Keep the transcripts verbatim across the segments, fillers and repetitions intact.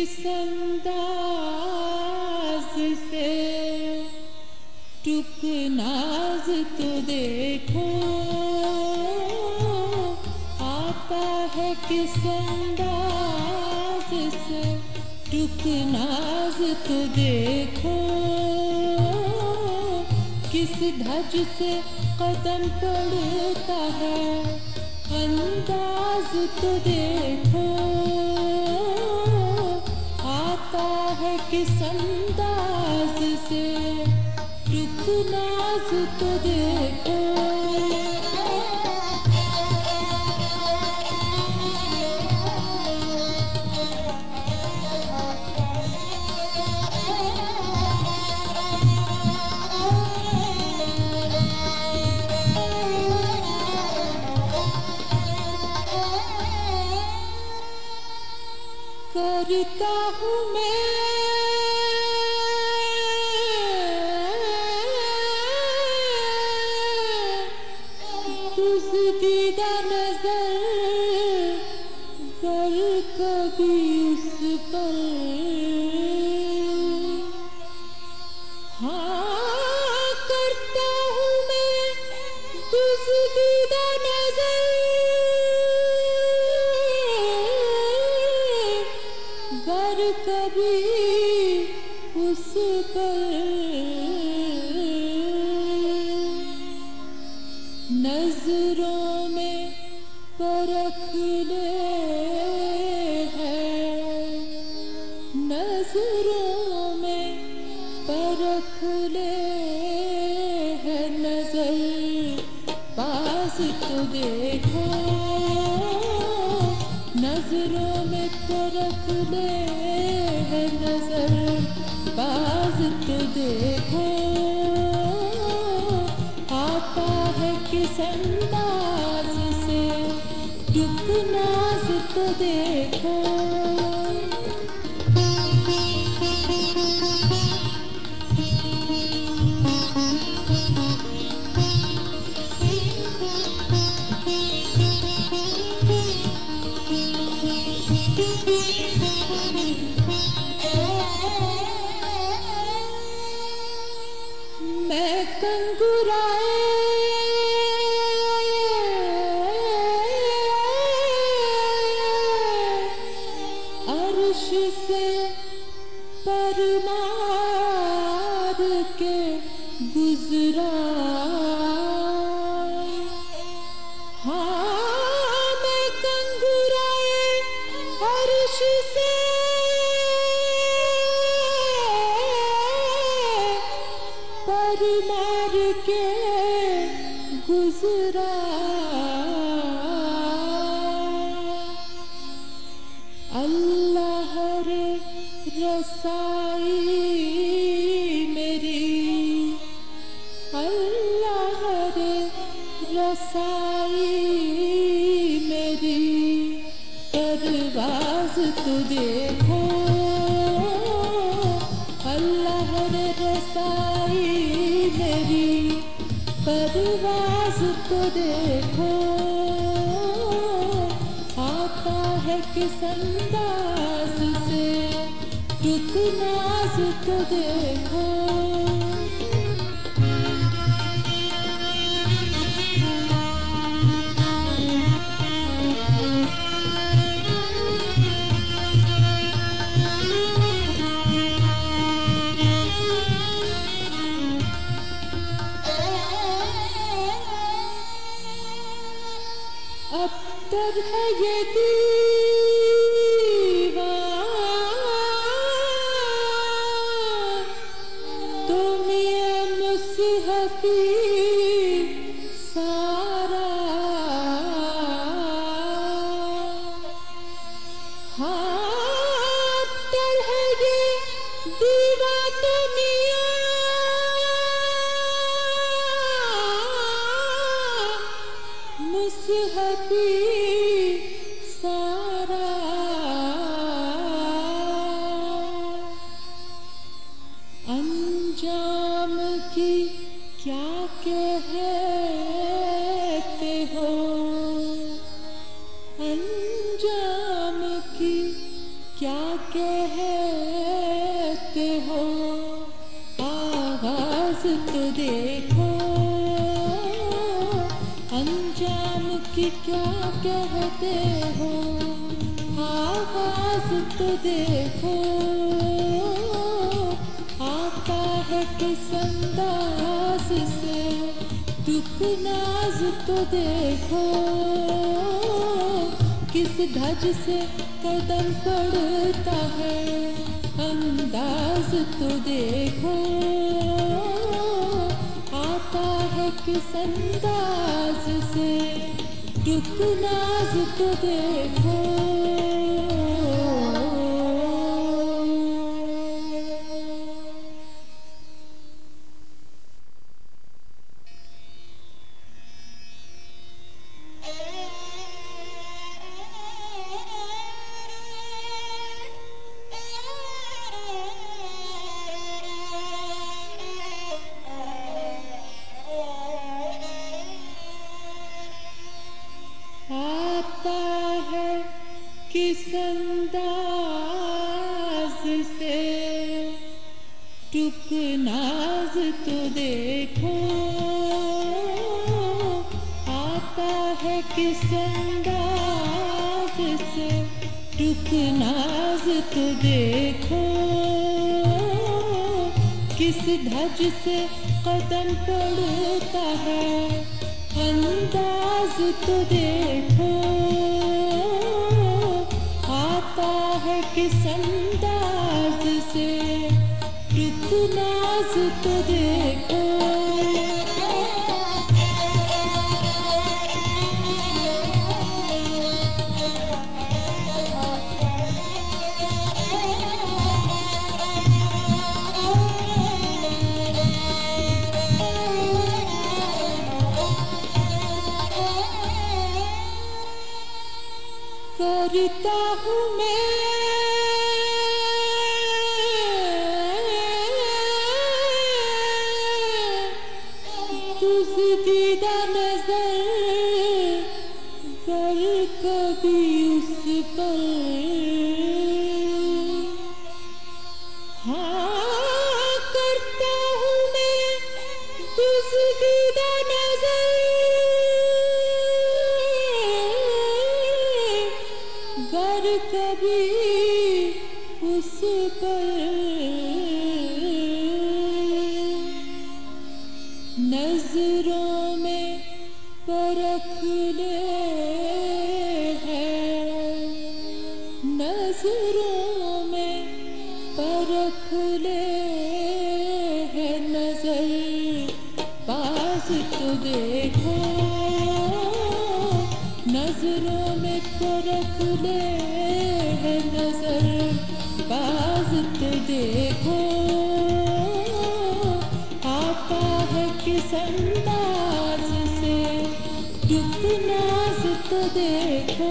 किस अंदाज से टुक नाज तो देखो, आता है किस अंदाज से टुक नाज तो देखो, किस धज से कदम पड़ता है अंदाज तो देखो, आता है किस अंदाज से टुक नाज तो देखो। करता हूँ मैं तुझ दीदा नजर, गर कभी उस पर, हाँ करता हूँ मैं तुझ दीदा नजर, गर कभी उस पर नजरों में परख ले है, नजरों में परख ले है नजर, पास तो देखो, नजरों में परख ले है नजर, बाज तो देखो, आता है किस अंदाज से टुक नाज तो देखो। मैं कंगुराए अर्श से परमार के गुजरा, हाँ मैं कंगुराए अर्श से परमार के गुजरा, अल्लाह रे रसाई मेरी, अल्लाह रे रसाई मेरी, परवाज़ तो देखो, अल्लाह रे रसाई मेरी, परवाज़ तो देखो, आता है किस अंदाज से टुक नाज तो देखो। अब्तर है ये दीवान तो मियां मुसहफ़ी सारा, हाँ अब्तर है ये दीवान तो मियां मुसहफ़ी सारा, अंजाम की क्या कहते हो, अंजाम की क्या कहते अंजाम की क्या कहते हो, आवाज तो देखो, आता है किस अंदाज से, टुक नाज तो देखो, किस धज से कदम पड़ता है, अंदाज तो देखो, आता है किस अंदाज से, टुक नाज तो देखो। आता है किस अंदाज से, टुक नाज तो देखो, आता है किस अंदाज से, टुक नाज तो देखो, किस धज से कदम पड़ता है, अंदाज तो देखो, आता है किस अंदाज से, टुक नाज तो देखो। करता हूँ मैं तुझ दीदा नजर, कर कभी उस पर, हाँ करता हूँ मैं तुझ दीदा नजर, गर कभी उस पर, नजरों में परख ले है, नजरों में परख ले है, नजर पास तो देखो, नजरों में परख ले है, नजर बाज तो देखो, आता है किस अंदाज से, टुक नाज तो देखो।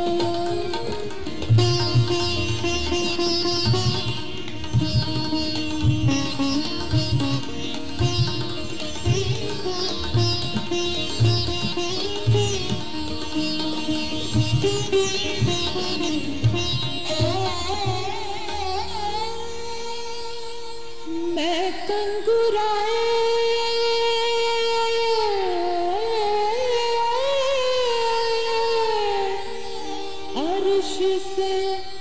मैं कंगुराए अर्श से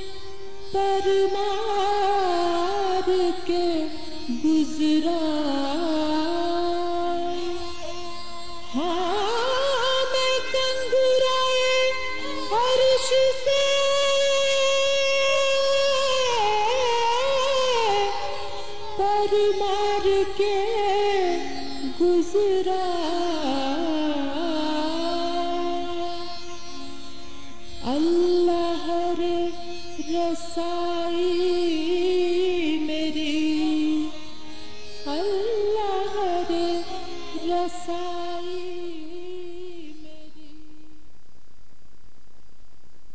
परमार के गुजरा, हाँ मैं कंगुराए अर्श से परमार के गुजरा, अल्लाह रे रसा